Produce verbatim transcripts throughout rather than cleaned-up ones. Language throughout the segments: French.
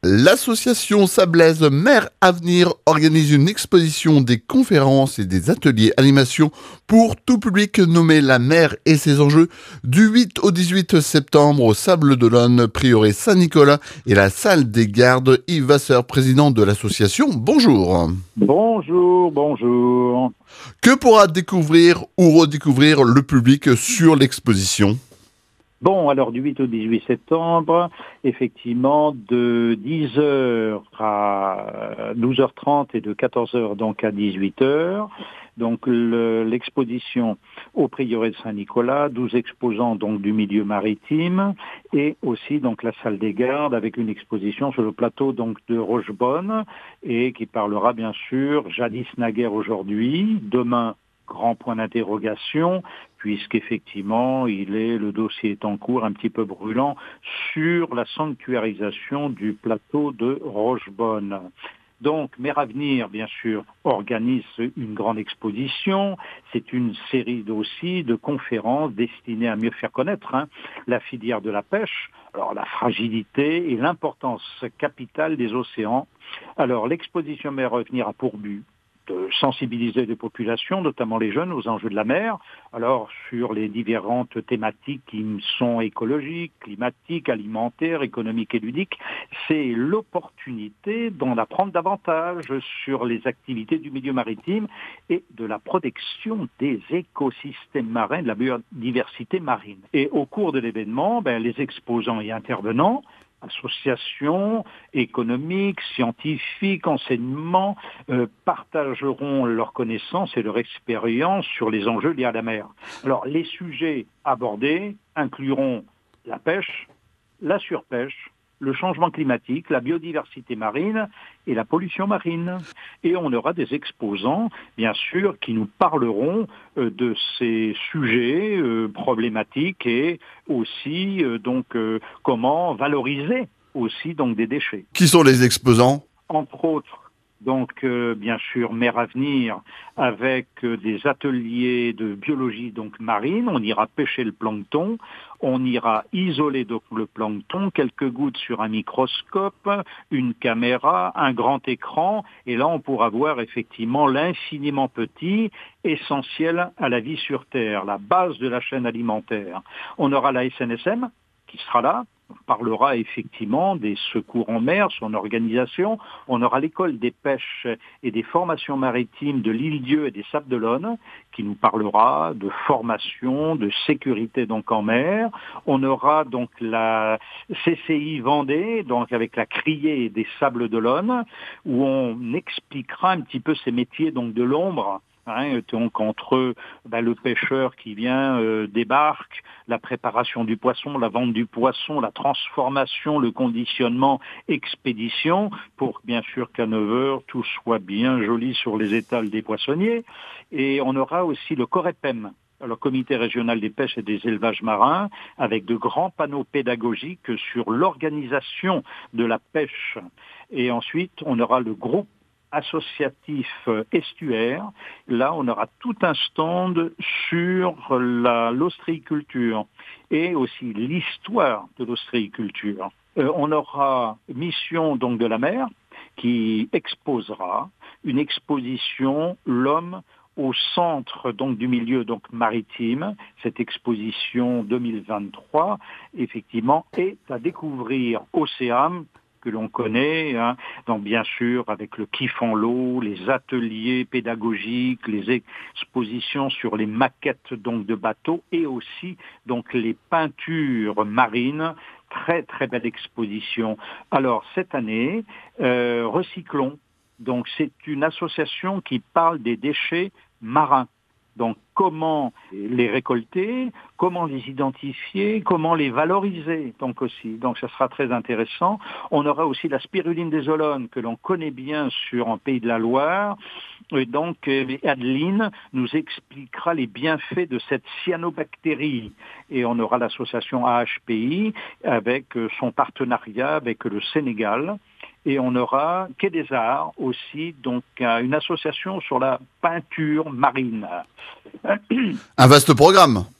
L'association Sablaise Mer Avenir organise une exposition, des conférences et des ateliers animation pour tout public nommé La Mer et ses enjeux du huit au dix-huit septembre au Sables d'Olonne, Prieuré Saint-Nicolas et la salle des gardes. Yves Vasseur, président de l'association, bonjour. Bonjour, bonjour. Que pourra découvrir ou redécouvrir le public sur l'exposition ? Bon, alors du huit au dix-huit septembre, effectivement, de dix heures à douze heures trente et de quatorze heures donc à dix-huit heures. Donc le, l'exposition au Prieuré de Saint-Nicolas, douze exposants donc du milieu maritime et aussi donc la salle des gardes avec une exposition sur le plateau donc de Rochebonne et qui parlera bien sûr jadis naguère aujourd'hui, demain grand point d'interrogation, puisqu'effectivement, il est, le dossier est en cours, un petit peu brûlant, sur la sanctuarisation du plateau de Rochebonne. Donc, Mer Avenir, bien sûr, organise une grande exposition. C'est une série aussi de conférences destinées à mieux faire connaître hein, la filière de la pêche, alors la fragilité et l'importance capitale des océans. Alors, l'exposition Mer Avenir a pour but de sensibiliser les populations, notamment les jeunes, aux enjeux de la mer, alors sur les différentes thématiques qui sont écologiques, climatiques, alimentaires, économiques et ludiques. C'est l'opportunité d'en apprendre davantage sur les activités du milieu maritime et de la protection des écosystèmes marins, de la biodiversité marine. Et au cours de l'événement, ben, les exposants et intervenants, associations économiques, scientifiques, enseignements, euh, partageront leurs connaissances et leur expérience sur les enjeux liés à la mer. Alors, les sujets abordés incluront la pêche, la surpêche, le changement climatique, la biodiversité marine et la pollution marine. Et on aura des exposants, bien sûr, qui nous parleront euh, de ces sujets euh, problématiques et aussi euh, donc euh, comment valoriser aussi donc des déchets. Qui sont les exposants ? Entre autres, donc euh, bien sûr Mer Avenir avec euh, des ateliers de biologie donc marine, on ira pêcher le plancton, on ira isoler donc le plancton, quelques gouttes sur un microscope, une caméra, un grand écran et là on pourra voir effectivement l'infiniment petit essentiel à la vie sur Terre, la base de la chaîne alimentaire. On aura la S N S M qui sera là. On parlera effectivement des secours en mer, son organisation. On aura l'école des pêches et des formations maritimes de l'Île-Dieu et des Sables d'Olonne qui nous parlera de formation, de sécurité donc en mer. On aura donc la C C I Vendée, donc avec la criée des Sables d'Olonne, où on expliquera un petit peu ces métiers donc de l'ombre. Hein, donc entre ben, le pêcheur qui vient euh, débarque, la préparation du poisson, la vente du poisson, la transformation, le conditionnement, expédition, pour bien sûr qu'à neuf heures tout soit bien joli sur les étals des poissonniers. Et on aura aussi le COREPEM, le Comité régional des pêches et des élevages marins, avec de grands panneaux pédagogiques sur l'organisation de la pêche. Et ensuite, on aura le groupe associatif estuaire. Là, on aura tout un stand sur la, l'ostréiculture et aussi l'histoire de l'ostréiculture. Euh, on aura Mission donc de la mer qui exposera une exposition L'homme au centre donc du milieu donc maritime. Cette exposition deux mille vingt-trois, effectivement, est à découvrir Océam, que l'on connaît, hein. Donc bien sûr avec le kiff en l'eau, les ateliers pédagogiques, les expositions sur les maquettes donc de bateaux et aussi donc les peintures marines. Très très belle exposition. Alors cette année, euh, Recyclons, donc c'est une association qui parle des déchets marins. Donc, comment les récolter, comment les identifier, comment les valoriser, donc aussi. Donc, ça sera très intéressant. On aura aussi la spiruline des Olonnes, que l'on connaît bien sur un pays de la Loire. Et donc, Adeline nous expliquera les bienfaits de cette cyanobactérie. Et on aura l'association A H P I avec son partenariat avec le Sénégal. Et on aura Quai des Arts aussi, donc une association sur la peinture marine. Un vaste programme.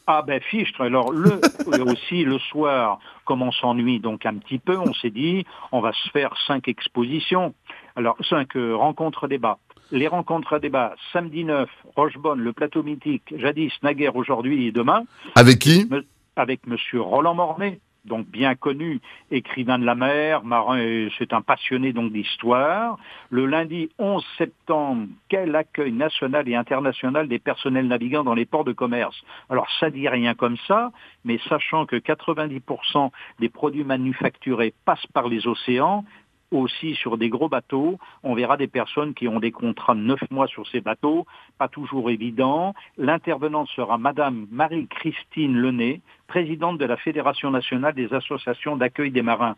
Ah ben fichtre, alors le aussi le soir, comme on s'ennuie donc un petit peu, on s'est dit on va se faire cinq expositions, alors cinq euh, rencontres débats. Les rencontres à débat, samedi neuf, Rochebonne, le plateau mythique, jadis, naguère, aujourd'hui et demain. Avec qui? Avec monsieur Roland Mornay, donc bien connu, écrivain de la mer, marin, c'est un passionné donc d'histoire. Le lundi onze septembre, quel accueil national et international des personnels navigants dans les ports de commerce. Alors ça dit rien comme ça, mais sachant que quatre-vingt-dix pour cent des produits manufacturés passent par les océans, aussi sur des gros bateaux, on verra des personnes qui ont des contrats de neuf mois sur ces bateaux, pas toujours évident. L'intervenante sera Madame Marie-Christine Lenay, présidente de la Fédération nationale des associations d'accueil des marins.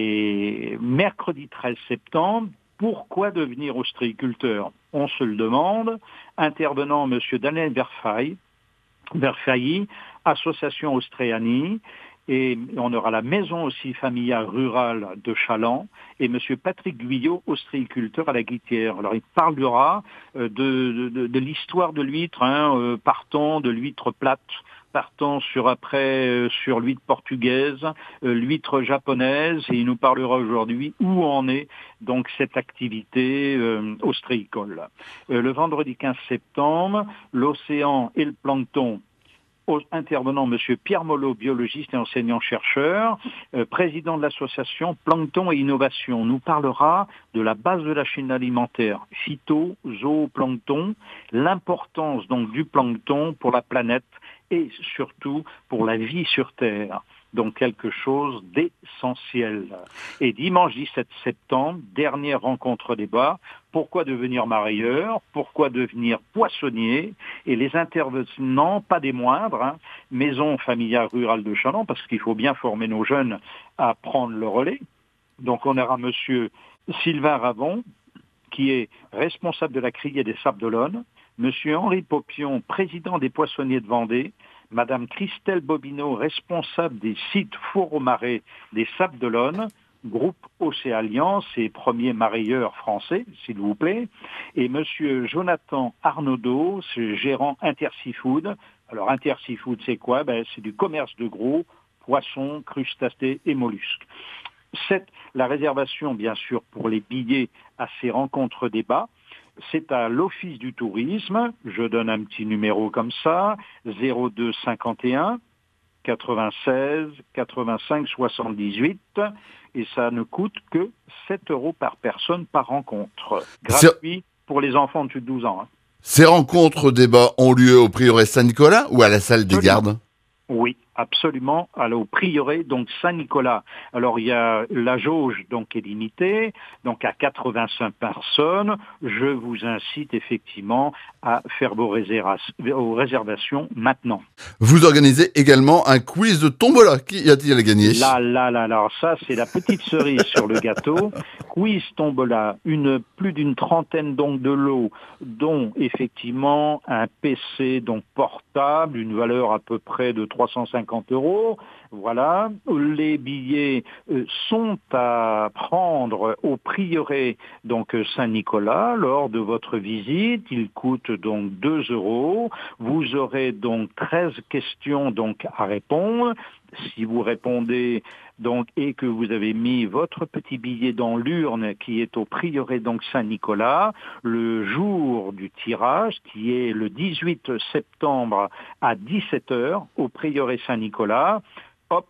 Et mercredi treize septembre, pourquoi devenir ostréiculteur? On se le demande. Intervenant Monsieur Daniel Verfailly, Verfailly, association Ostréanie. Et on aura la maison aussi familiale rurale de Chaland et monsieur Patrick Guyot, ostréiculteur à la Guittière. Alors il parlera de, de, de l'histoire de l'huître, hein, euh, partant de l'huître plate, partant sur après euh, sur l'huître portugaise, euh, l'huître japonaise, et il nous parlera aujourd'hui où en est donc cette activité euh, ostréicole. Euh, le vendredi quinze septembre, l'océan et le plancton. Intervenant Monsieur Pierre Molot, biologiste et enseignant-chercheur, euh, président de l'association Plancton et Innovation, nous parlera de la base de la chaîne alimentaire, phyto, zooplancton, l'importance donc du plancton pour la planète et surtout pour la vie sur Terre. Donc quelque chose d'essentiel. Et dimanche dix-sept septembre, dernière rencontre débat, pourquoi devenir marailleur, pourquoi devenir poissonnier, et les intervenants, pas des moindres, hein, maison familiale rurale de Chaland, parce qu'il faut bien former nos jeunes à prendre le relais. Donc on aura monsieur Sylvain Ravon, qui est responsable de la criée des Sables d'Olonne, monsieur Henri Popion, président des poissonniers de Vendée, madame Christelle Bobineau, responsable des sites four au marais des Sables d'Olonne, groupe Océalliance et premier marailleur français, s'il vous plaît, et monsieur Jonathan Arnaudot, gérant Interseafood. Alors Interseafood, c'est quoi? Ben, c'est du commerce de gros, poissons, crustacés et mollusques. C'est la réservation, bien sûr, pour les billets à ces rencontres débats. C'est à l'Office du tourisme, je donne un petit numéro comme ça, zéro deux cinquante et un quatre-vingt-seize quatre-vingt-cinq soixante-dix-huit, et ça ne coûte que sept euros par personne par rencontre. Gratuit pour les enfants de plus de douze ans. Hein. Ces rencontres débats ont lieu au prieuré Saint-Nicolas ou à la salle des gardes? Oui, absolument, alors au prieuré, donc Saint-Nicolas. Alors il y a la jauge donc est limitée, donc à quatre-vingt-cinq personnes. Je vous incite effectivement à faire vos, réserva- vos réservations maintenant. Vous organisez également un quiz de tombola. Qui a-t-il à gagner? Là, là, là, là, ça c'est la petite cerise sur le gâteau. Quiz tombola, une plus d'une trentaine donc de lots, dont effectivement un P C donc portable, une valeur à peu près de trois cent cinquante euros. Voilà, les billets euh, sont à prendre au prieuré donc Saint-Nicolas lors de votre visite. Ils coûtent donc deux euros. Vous aurez donc treize questions donc à répondre. Si vous répondez donc et que vous avez mis votre petit billet dans l'urne qui est au prieuré donc Saint-Nicolas, le jour du tirage qui est le dix-huit septembre à dix-sept heures au prieuré Saint-Nicolas, hop,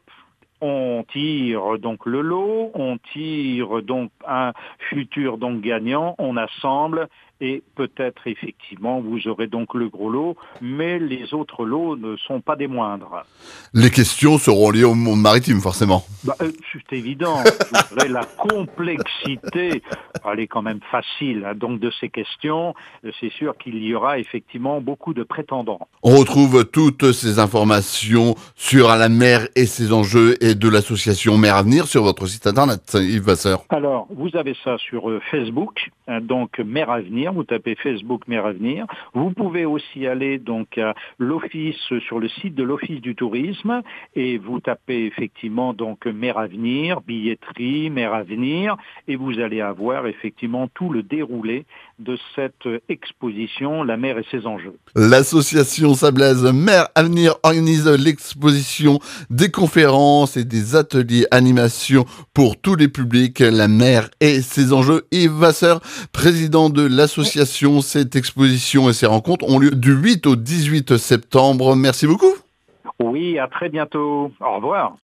on tire donc le lot, on tire donc un futur donc gagnant, on assemble et peut-être effectivement vous aurez donc le gros lot, mais les autres lots ne sont pas des moindres. Les questions seront liées au monde maritime forcément. Bah, euh, c'est évident, vous verrez la complexité, elle est quand même facile, hein, donc de ces questions, c'est sûr qu'il y aura effectivement beaucoup de prétendants. On retrouve toutes ces informations sur la mer et ses enjeux et de l'association Mer Avenir sur votre site internet, Yves Vasseur. Alors, vous avez ça sur euh, Facebook, hein, donc Mer Avenir. Avenir, vous tapez Facebook Mer Avenir. Vous pouvez aussi aller donc à l'office, sur le site de l'Office du tourisme, et vous tapez effectivement donc Mer Avenir, billetterie, Mer Avenir, et vous allez avoir effectivement tout le déroulé de cette exposition, la mer et ses enjeux. L'association sablaise Mer Avenir organise l'exposition, des conférences et des ateliers animation pour tous les publics, la mer et ses enjeux. Yves Vasseur, président de l'association, cette exposition et ces rencontres ont lieu du huit au dix-huit septembre. Merci beaucoup. Oui, à très bientôt. Au revoir.